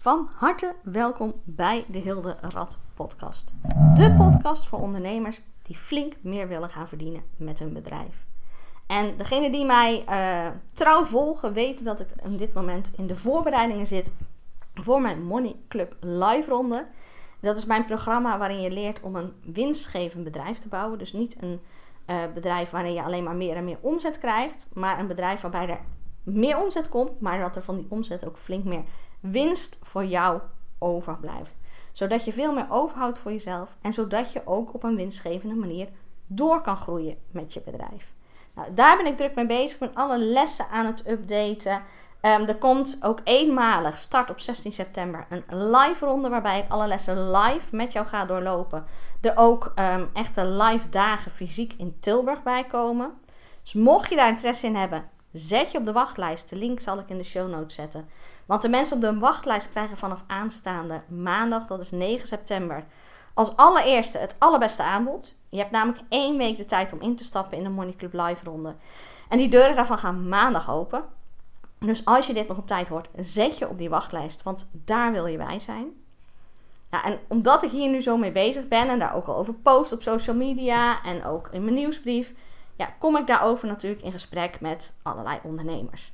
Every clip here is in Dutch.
Van harte welkom bij de Hilde Rad podcast. De podcast voor ondernemers die flink meer willen gaan verdienen met hun bedrijf. En degenen die mij trouw volgen weten dat ik op dit moment in de voorbereidingen zit voor mijn Money Club live ronde. Dat is mijn programma waarin je leert om een winstgevend bedrijf te bouwen. Dus niet een bedrijf waarin je alleen maar meer en meer omzet krijgt, maar een bedrijf waarbij er meer omzet komt, maar dat er van die omzet ook flink meer winst voor jou overblijft. Zodat je veel meer overhoudt voor jezelf en zodat je ook op een winstgevende manier door kan groeien met je bedrijf. Nou, daar ben ik druk mee bezig. Ik ben alle lessen aan het updaten. Er komt ook eenmalig, start op 16 september, een live ronde waarbij ik alle lessen live met jou ga doorlopen. Er ook echte live dagen fysiek in Tilburg bij komen. Dus mocht je daar interesse in hebben, zet je op de wachtlijst. De link zal ik in de show notes zetten. Want de mensen op de wachtlijst krijgen vanaf aanstaande maandag, dat is 9 september, als allereerste het allerbeste aanbod. Je hebt namelijk 1 week de tijd om in te stappen in de Money Club live ronde. En die deuren daarvan gaan maandag open. Dus als je dit nog op tijd hoort, zet je op die wachtlijst, want daar wil je bij zijn. Ja, en omdat ik hier nu zo mee bezig ben en daar ook al over post op social media en ook in mijn nieuwsbrief, kom ik daarover natuurlijk in gesprek met allerlei ondernemers.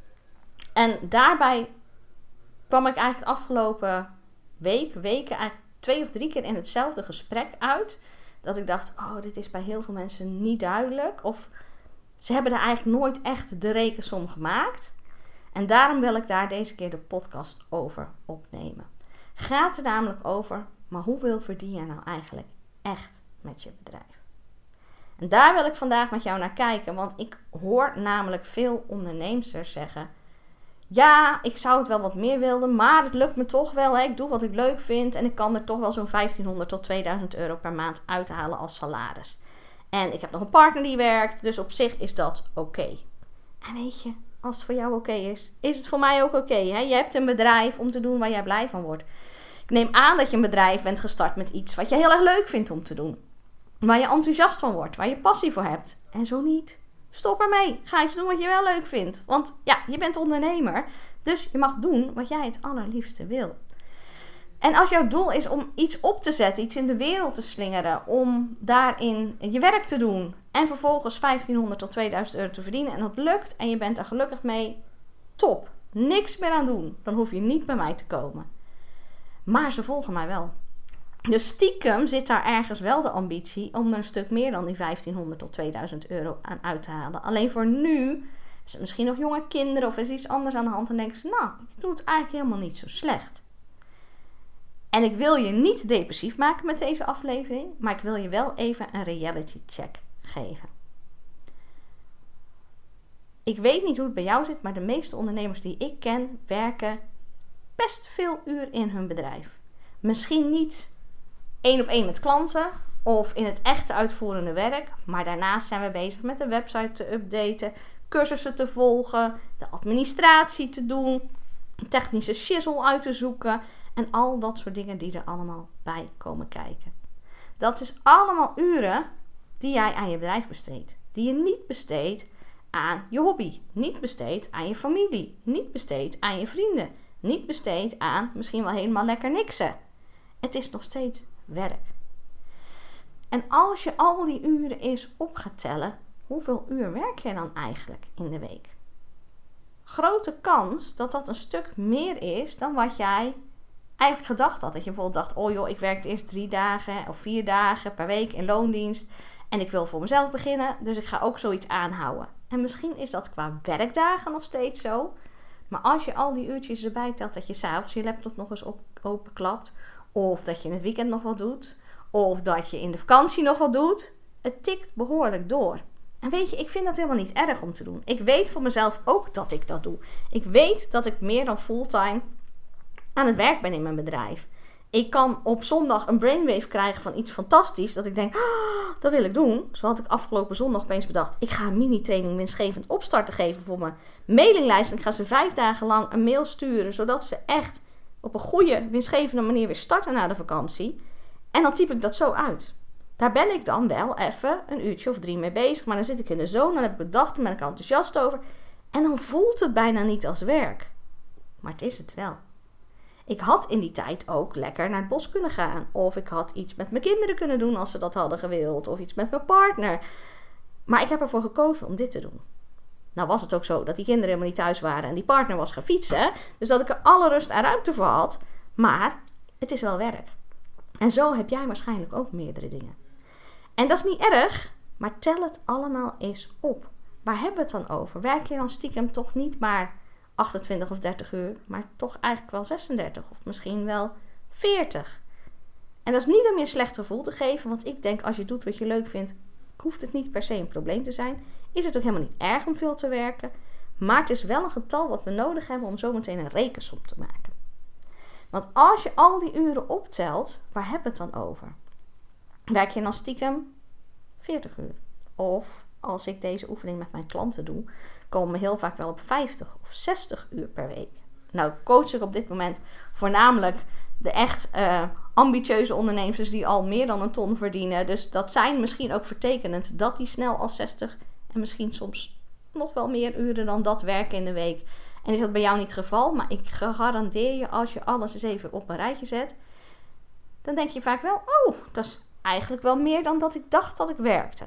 En daarbij kwam ik eigenlijk de afgelopen weken eigenlijk 2 of 3 keer in hetzelfde gesprek uit. Dat ik dacht, dit is bij heel veel mensen niet duidelijk. Of ze hebben er eigenlijk nooit echt de rekensom gemaakt. En daarom wil ik daar deze keer de podcast over opnemen. Gaat er namelijk over, maar hoeveel verdien je nou eigenlijk echt met je bedrijf? En daar wil ik vandaag met jou naar kijken, want ik hoor namelijk veel onderneemsters zeggen: ja, ik zou het wel wat meer willen, maar het lukt me toch wel. Hè? Ik doe wat ik leuk vind en ik kan er toch wel zo'n 1500 tot 2000 euro per maand uithalen als salaris. En ik heb nog een partner die werkt, dus op zich is dat oké. En weet je, als het voor jou oké is het voor mij ook oké. Je hebt een bedrijf om te doen waar jij blij van wordt. Ik neem aan dat je een bedrijf bent gestart met iets wat je heel erg leuk vindt om te doen. Waar je enthousiast van wordt, waar je passie voor hebt. En zo niet, stop ermee. Ga iets doen wat je wel leuk vindt. Want je bent ondernemer, dus je mag doen wat jij het allerliefste wil. En als jouw doel is om iets op te zetten, iets in de wereld te slingeren, om daarin je werk te doen en vervolgens 1500 tot 2000 euro te verdienen en dat lukt en je bent er gelukkig mee, top. Niks meer aan doen. Dan hoef je niet bij mij te komen. Maar ze volgen mij wel. Dus stiekem zit daar ergens wel de ambitie om er een stuk meer dan die 1500 tot 2000 euro aan uit te halen. Alleen voor nu hebben ze misschien nog jonge kinderen of er is iets anders aan de hand en denken ze, ik doe het eigenlijk helemaal niet zo slecht. En ik wil je niet depressief maken met deze aflevering, maar ik wil je wel even een reality check geven. Ik weet niet hoe het bij jou zit, maar de meeste ondernemers die ik ken werken best veel uur in hun bedrijf. Misschien niet 1-op-1 met klanten of in het echte uitvoerende werk, maar daarnaast zijn we bezig met de website te updaten, cursussen te volgen, de administratie te doen, technische shizzle uit te zoeken en al dat soort dingen die er allemaal bij komen kijken. Dat is allemaal uren die jij aan je bedrijf besteedt, die je niet besteedt aan je hobby, niet besteedt aan je familie, niet besteedt aan je vrienden, niet besteedt aan misschien wel helemaal lekker niksen. Het is nog steeds werk. En als je al die uren eens op gaat tellen, hoeveel uur werk je dan eigenlijk in de week? Grote kans dat dat een stuk meer is dan wat jij eigenlijk gedacht had. Dat je bijvoorbeeld dacht, ik werk eerst 3 dagen of 4 dagen per week in loondienst en ik wil voor mezelf beginnen, dus ik ga ook zoiets aanhouden. En misschien is dat qua werkdagen nog steeds zo, maar als je al die uurtjes erbij telt dat je 's avonds je laptop nog eens openklapt, of dat je in het weekend nog wat doet, of dat je in de vakantie nog wat doet, het tikt behoorlijk door. En weet je, ik vind dat helemaal niet erg om te doen. Ik weet voor mezelf ook dat ik dat doe. Ik weet dat ik meer dan fulltime aan het werk ben in mijn bedrijf. Ik kan op zondag een brainwave krijgen van iets fantastisch, dat ik denk, dat wil ik doen. Zo had ik afgelopen zondag opeens bedacht, ik ga een mini-training winstgevend opstarten geven voor mijn mailinglijst. En ik ga ze 5 dagen lang een mail sturen, zodat ze echt op een goede, winstgevende manier weer starten na de vakantie. En dan typ ik dat zo uit. Daar ben ik dan wel even een uurtje of 3 mee bezig. Maar dan zit ik in de zone, dan heb ik bedacht, dan ben ik enthousiast over. En dan voelt het bijna niet als werk. Maar het is het wel. Ik had in die tijd ook lekker naar het bos kunnen gaan. Of ik had iets met mijn kinderen kunnen doen als ze dat hadden gewild. Of iets met mijn partner. Maar ik heb ervoor gekozen om dit te doen. Nou was het ook zo dat die kinderen helemaal niet thuis waren en die partner was gaan fietsen. Dus dat ik er alle rust en ruimte voor had. Maar het is wel werk. En zo heb jij waarschijnlijk ook meerdere dingen. En dat is niet erg, maar tel het allemaal eens op. Waar hebben we het dan over? Werk je dan stiekem toch niet maar 28 of 30 uur, maar toch eigenlijk wel 36 of misschien wel 40. En dat is niet om je een slecht gevoel te geven, want ik denk als je doet wat je leuk vindt, hoeft het niet per se een probleem te zijn. Is het ook helemaal niet erg om veel te werken, maar het is wel een getal wat we nodig hebben om zo meteen een rekensom te maken. Want als je al die uren optelt, waar hebben we het dan over? Werk je dan stiekem 40 uur? Of als ik deze oefening met mijn klanten doe, komen we heel vaak wel op 50 of 60 uur per week. Nou coach ik op dit moment voornamelijk de echt ambitieuze ondernemers die al meer dan een ton verdienen. Dus dat zijn misschien ook vertekenend dat die snel al 60 en misschien soms nog wel meer uren dan dat werken in de week. En is dat bij jou niet het geval, maar ik garandeer je als je alles eens even op een rijtje zet, dan denk je vaak wel, oh, dat is eigenlijk wel meer dan dat ik dacht dat ik werkte.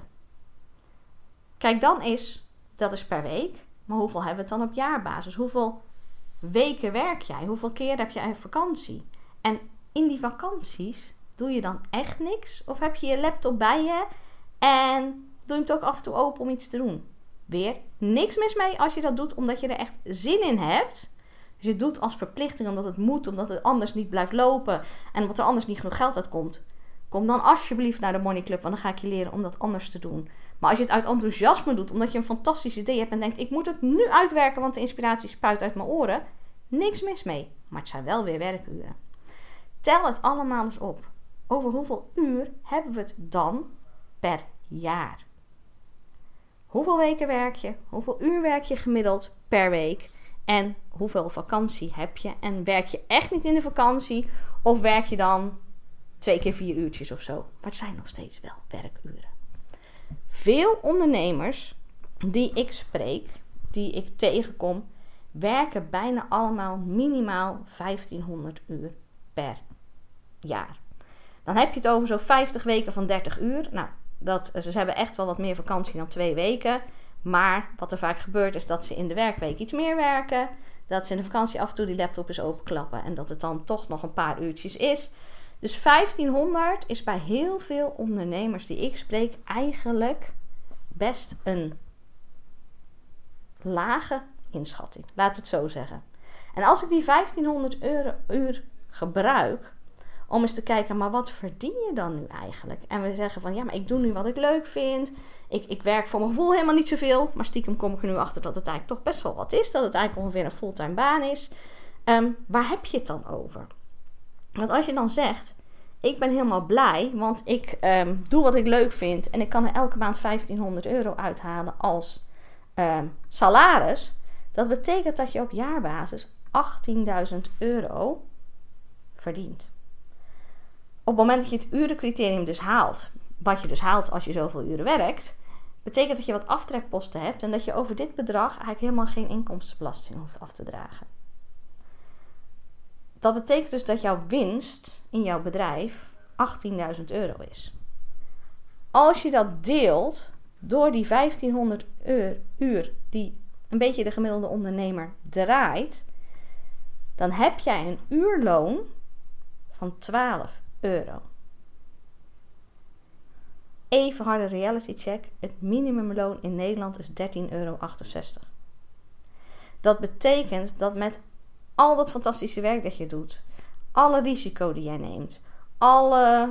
Kijk dan eens, dat is per week, maar hoeveel hebben we het dan op jaarbasis? Hoeveel weken werk jij? Hoeveel keer heb je vakantie? En in die vakanties doe je dan echt niks? Of heb je je laptop bij je en doe je hem toch af en toe open om iets te doen? Weer niks mis mee als je dat doet omdat je er echt zin in hebt. Dus je doet als verplichting omdat het moet, omdat het anders niet blijft lopen en omdat er anders niet genoeg geld uitkomt. Kom dan alsjeblieft naar de Money Club, want dan ga ik je leren om dat anders te doen. Maar als je het uit enthousiasme doet, omdat je een fantastisch idee hebt en denkt, ik moet het nu uitwerken, want de inspiratie spuit uit mijn oren. Niks mis mee, maar het zijn wel weer werkuren. Tel het allemaal eens op. Over hoeveel uur hebben we het dan per jaar? Hoeveel weken werk je? Hoeveel uur werk je gemiddeld per week? En hoeveel vakantie heb je? En werk je echt niet in de vakantie? Of werk je dan 2 keer 4 uurtjes of zo? Maar het zijn nog steeds wel werkuren. Veel ondernemers die ik spreek, die ik tegenkom, werken bijna allemaal minimaal 1500 uur per jaar. Dan heb je het over zo'n 50 weken van 30 uur. Nou, ze hebben echt wel wat meer vakantie dan 2 weken. Maar wat er vaak gebeurt is dat ze in de werkweek iets meer werken. Dat ze in de vakantie af en toe die laptop eens openklappen. En dat het dan toch nog een paar uurtjes is. Dus 1500 is bij heel veel ondernemers die ik spreek eigenlijk best een lage inschatting. Laten we het zo zeggen. En als ik die 1500 uur gebruik om eens te kijken, maar wat verdien je dan nu eigenlijk? En we zeggen van, ja, maar ik doe nu wat ik leuk vind. Ik werk voor mijn gevoel helemaal niet zoveel. Maar stiekem kom ik er nu achter dat het eigenlijk toch best wel wat is. Dat het eigenlijk ongeveer een fulltime baan is. Waar heb je het dan over? Want als je dan zegt, ik ben helemaal blij, want ik doe wat ik leuk vind. En ik kan er elke maand 1500 euro uithalen als salaris. Dat betekent dat je op jaarbasis 18.000 euro verdient. Op het moment dat je het urencriterium dus haalt, wat je dus haalt als je zoveel uren werkt, betekent dat je wat aftrekposten hebt en dat je over dit bedrag eigenlijk helemaal geen inkomstenbelasting hoeft af te dragen. Dat betekent dus dat jouw winst in jouw bedrijf 18.000 euro is. Als je dat deelt door die 1500 uur die een beetje de gemiddelde ondernemer draait, dan heb jij een uurloon van 12 euro. Even harde reality check. Het minimumloon in Nederland is 13,68 euro. Dat betekent dat met al dat fantastische werk dat je doet, alle risico die jij neemt, alle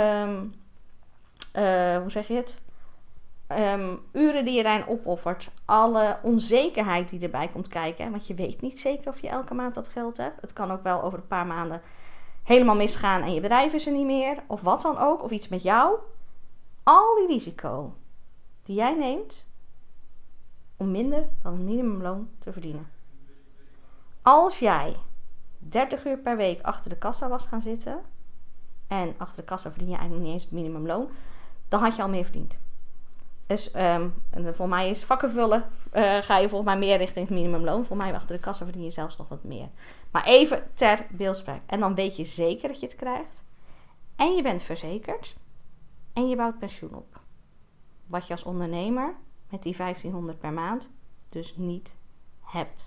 uren die je daarin opoffert, alle onzekerheid die erbij komt kijken, want je weet niet zeker of je elke maand dat geld hebt. Het kan ook wel over een paar maanden helemaal misgaan en je bedrijf is er niet meer, of wat dan ook, of iets met jou. Al die risico die jij neemt om minder dan een minimumloon te verdienen. Als jij 30 uur per week achter de kassa was gaan zitten, en achter de kassa verdien je eigenlijk niet eens het minimumloon, dan had je al meer verdiend. Dus, voor mij is vakken vullen, ga je volgens mij meer richting het minimumloon. Voor mij achter de kassa verdien je zelfs nog wat meer. Maar even ter beeldspraak. En dan weet je zeker dat je het krijgt. En je bent verzekerd. En je bouwt pensioen op. Wat je als ondernemer met die 1500 per maand dus niet hebt.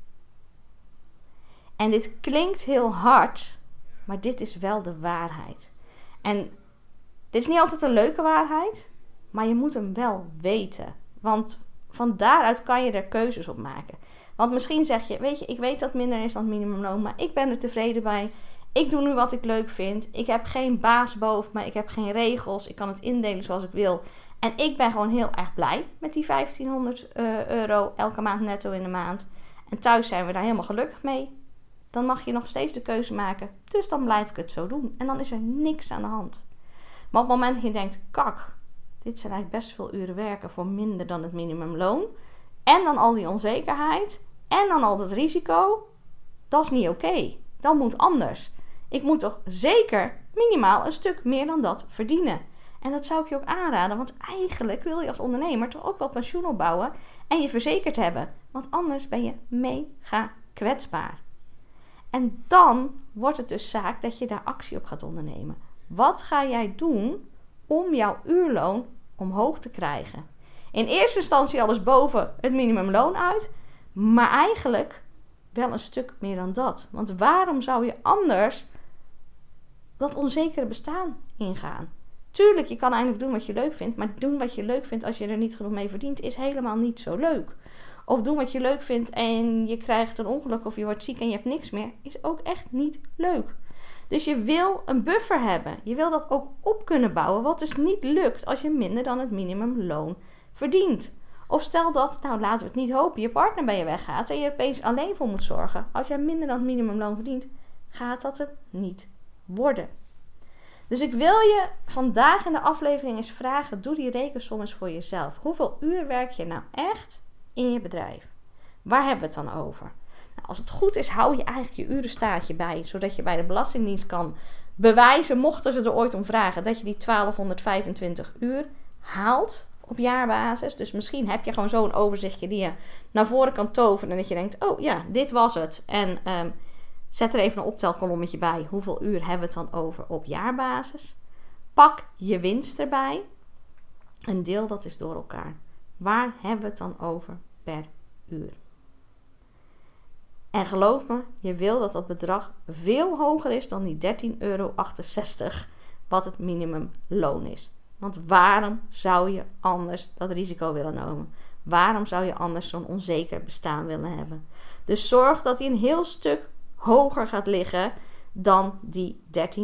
En dit klinkt heel hard, maar dit is wel de waarheid. En dit is niet altijd een leuke waarheid, maar je moet hem wel weten. Want van daaruit kan je er keuzes op maken. Want misschien zeg je, weet je, ik weet dat het minder is dan het minimumloon, maar ik ben er tevreden bij. Ik doe nu wat ik leuk vind. Ik heb geen baas boven me, ik heb geen regels. Ik kan het indelen zoals ik wil. En ik ben gewoon heel erg blij met die 1500 euro elke maand netto in de maand. En thuis zijn we daar helemaal gelukkig mee. Dan mag je nog steeds de keuze maken. Dus dan blijf ik het zo doen. En dan is er niks aan de hand. Maar op het moment dat je denkt, kak, dit zijn eigenlijk best veel uren werken voor minder dan het minimumloon. En dan al die onzekerheid. En dan al dat risico. Dat is niet oké. Dat moet anders. Ik moet toch zeker minimaal een stuk meer dan dat verdienen. En dat zou ik je ook aanraden. Want eigenlijk wil je als ondernemer toch ook wel pensioen opbouwen. En je verzekerd hebben. Want anders ben je mega kwetsbaar. En dan wordt het dus zaak dat je daar actie op gaat ondernemen. Wat ga jij doen om jouw uurloon omhoog te krijgen? In eerste instantie alles boven het minimumloon uit. Maar eigenlijk wel een stuk meer dan dat. Want waarom zou je anders dat onzekere bestaan ingaan? Tuurlijk, je kan eigenlijk doen wat je leuk vindt. Maar doen wat je leuk vindt als je er niet genoeg mee verdient is helemaal niet zo leuk. Of doen wat je leuk vindt en je krijgt een ongeluk of je wordt ziek en je hebt niks meer, is ook echt niet leuk. Dus je wil een buffer hebben. Je wil dat ook op kunnen bouwen, wat dus niet lukt als je minder dan het minimumloon verdient. Of stel dat, nou laten we het niet hopen, je partner bij je weggaat en je er opeens alleen voor moet zorgen. Als jij minder dan het minimumloon verdient, gaat dat er niet worden. Dus ik wil je vandaag in de aflevering eens vragen, doe die rekensom eens voor jezelf. Hoeveel uur werk je nou echt in je bedrijf? Waar hebben we het dan over? Nou, als het goed is, hou je eigenlijk je urenstaartje bij, zodat je bij de Belastingdienst kan bewijzen, mochten ze er ooit om vragen, dat je die 1225 uur haalt op jaarbasis. Dus misschien heb je gewoon zo'n overzichtje die je naar voren kan toveren en dat je denkt, oh ja, dit was het. En zet er even een optelkolommetje bij. Hoeveel uur hebben we het dan over op jaarbasis? Pak je winst erbij en deel dat eens door elkaar. Waar hebben we het dan over per uur? En geloof me, je wil dat dat bedrag veel hoger is dan die €13,68 wat het minimumloon is. Want waarom zou je anders dat risico willen nemen? Waarom zou je anders zo'n onzeker bestaan willen hebben? Dus zorg dat die een heel stuk hoger gaat liggen dan die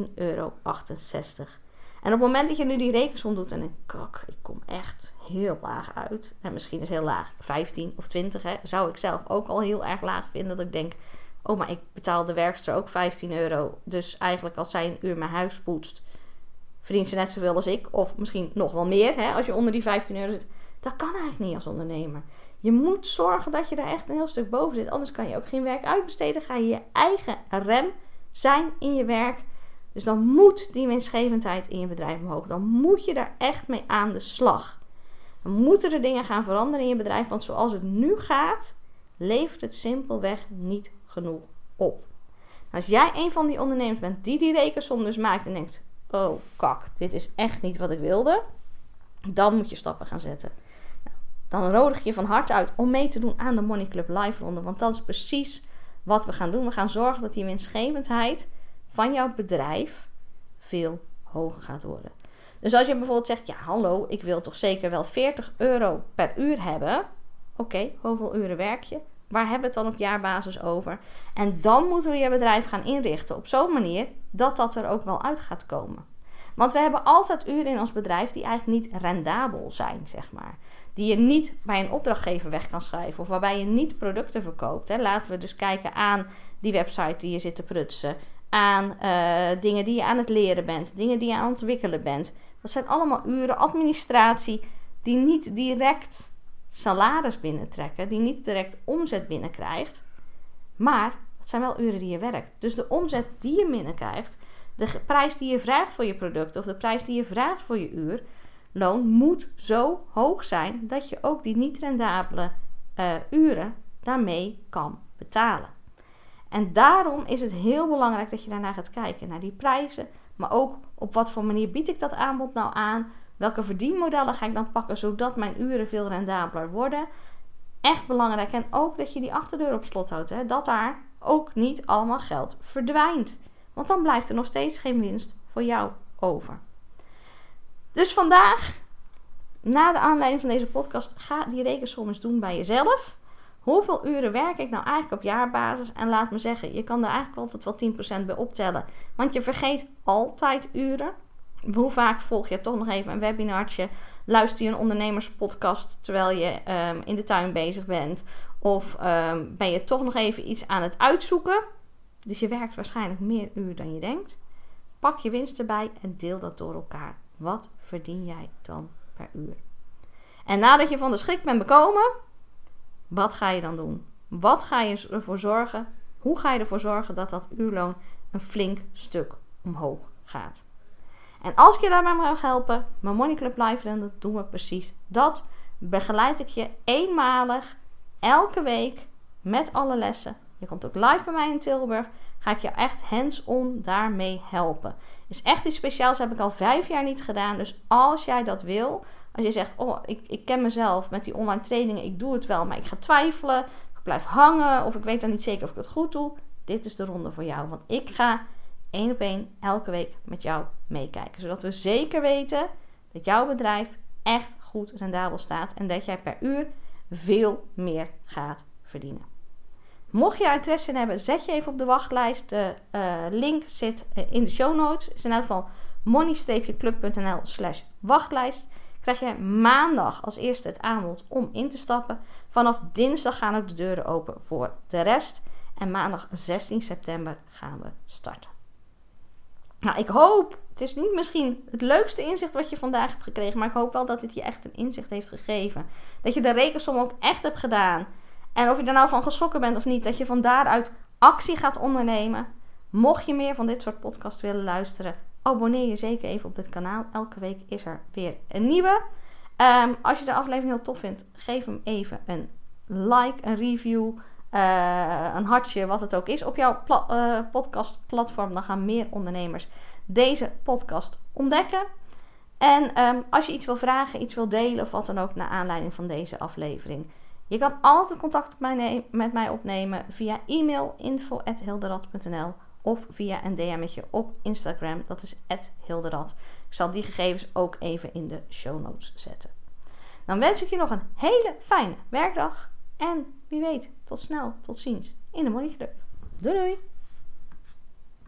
€13,68. En op het moment dat je nu die rekensom doet en denkt, kak, ik kom echt heel laag uit. En misschien is heel laag 15 of 20, hè, zou ik zelf ook al heel erg laag vinden. Dat ik denk, oh, maar ik betaal de werkster ook €15. Dus eigenlijk als zij een uur mijn huis poetst, verdient ze net zoveel als ik. Of misschien nog wel meer, hè, als je onder die €15 zit. Dat kan eigenlijk niet als ondernemer. Je moet zorgen dat je daar echt een heel stuk boven zit. Anders kan je ook geen werk uitbesteden. Ga je je eigen rem zijn in je werk. Dus dan moet die winstgevendheid in je bedrijf omhoog. Dan moet je daar echt mee aan de slag. Dan moeten er dingen gaan veranderen in je bedrijf. Want zoals het nu gaat, levert het simpelweg niet genoeg op. Als jij een van die ondernemers bent die rekensom dus maakt en denkt, oh kak, dit is echt niet wat ik wilde. Dan moet je stappen gaan zetten. Dan nodig ik je van harte uit om mee te doen aan de Money Club Live Ronde. Want dat is precies wat we gaan doen. We gaan zorgen dat die winstgevendheid van jouw bedrijf veel hoger gaat worden. Dus als je bijvoorbeeld zegt, ja hallo, ik wil toch zeker wel €40 per uur hebben. Oké, hoeveel uren werk je? Waar hebben we het dan op jaarbasis over? En dan moeten we je bedrijf gaan inrichten op zo'n manier dat dat er ook wel uit gaat komen. Want we hebben altijd uren in ons bedrijf die eigenlijk niet rendabel zijn, zeg maar. Die je niet bij een opdrachtgever weg kan schrijven of waarbij je niet producten verkoopt. Hè. Laten we dus kijken aan die website die je zit te prutsen. Aan dingen die je aan het leren bent. Dingen die je aan het ontwikkelen bent. Dat zijn allemaal uren administratie die niet direct salaris binnentrekken. Die niet direct omzet binnenkrijgt. Maar dat zijn wel uren die je werkt. Dus de omzet die je binnenkrijgt. De prijs die je vraagt voor je product. Of de prijs die je vraagt voor je uur. uurloon moet zo hoog zijn dat je ook die niet rendabele uren daarmee kan betalen. En daarom is het heel belangrijk dat je daarna gaat kijken, naar die prijzen, maar ook op wat voor manier bied ik dat aanbod nou aan, welke verdienmodellen ga ik dan pakken zodat mijn uren veel rendabeler worden. Echt belangrijk. En ook dat je die achterdeur op slot houdt, hè? Dat daar ook niet allemaal geld verdwijnt. Want dan blijft er nog steeds geen winst voor jou over. Dus vandaag, na de aanleiding van deze podcast, ga die rekensom eens doen bij jezelf. Hoeveel uren werk ik nou eigenlijk op jaarbasis? En laat me zeggen, je kan er eigenlijk altijd wel 10% bij optellen. Want je vergeet altijd uren. Hoe vaak volg je toch nog even een webinartje? Luister je een ondernemerspodcast terwijl je in de tuin bezig bent? Of ben je toch nog even iets aan het uitzoeken? Dus je werkt waarschijnlijk meer uur dan je denkt. Pak je winst erbij en deel dat door elkaar. Wat verdien jij dan per uur? En nadat je van de schrik bent bekomen, wat ga je dan doen? Wat ga je ervoor zorgen? Hoe ga je ervoor zorgen dat dat uurloon een flink stuk omhoog gaat? En als ik je daarbij mag helpen, mijn Money Club Live Run, doen we precies dat. Begeleid ik je eenmalig, elke week, met alle lessen. Je komt ook live bij mij in Tilburg. Ga ik je echt hands-on daarmee helpen. Is echt iets speciaals, heb ik al 5 jaar niet gedaan. Dus als jij dat wil, als je zegt, ik ken mezelf met die online trainingen, ik doe het wel, maar ik ga twijfelen, ik blijf hangen, of ik weet dan niet zeker of ik het goed doe. Dit is de ronde voor jou, want ik ga 1 op 1 elke week met jou meekijken. Zodat we zeker weten dat jouw bedrijf echt goed rendabel staat en dat jij per uur veel meer gaat verdienen. Mocht je interesse in hebben, zet je even op de wachtlijst. De link zit in de show notes. Is in elk geval money-club.nl/wachtlijst. Krijg je maandag als eerste het aanbod om in te stappen. Vanaf dinsdag gaan ook de deuren open voor de rest. En maandag 16 september gaan we starten. Nou, ik hoop, het is niet misschien het leukste inzicht wat je vandaag hebt gekregen, maar ik hoop wel dat dit je echt een inzicht heeft gegeven. Dat je de rekensom ook echt hebt gedaan. En of je er nou van geschrokken bent of niet, dat je van daaruit actie gaat ondernemen. Mocht je meer van dit soort podcasts willen luisteren, abonneer je zeker even op dit kanaal. Elke week is er weer een nieuwe. Als je de aflevering heel tof vindt, geef hem even een like, een review, een hartje, wat het ook is, op jouw podcastplatform. Dan gaan meer ondernemers deze podcast ontdekken. En als je iets wil vragen, iets wil delen of wat dan ook naar aanleiding van deze aflevering. Je kan altijd contact met mij opnemen via e-mail info@hilderad.nl of via een DM'tje op Instagram, dat is @hilderad. Ik zal die gegevens ook even in de show notes zetten. Dan wens ik je nog een hele fijne werkdag en wie weet, tot snel, tot ziens in de Money Club. Doei doei!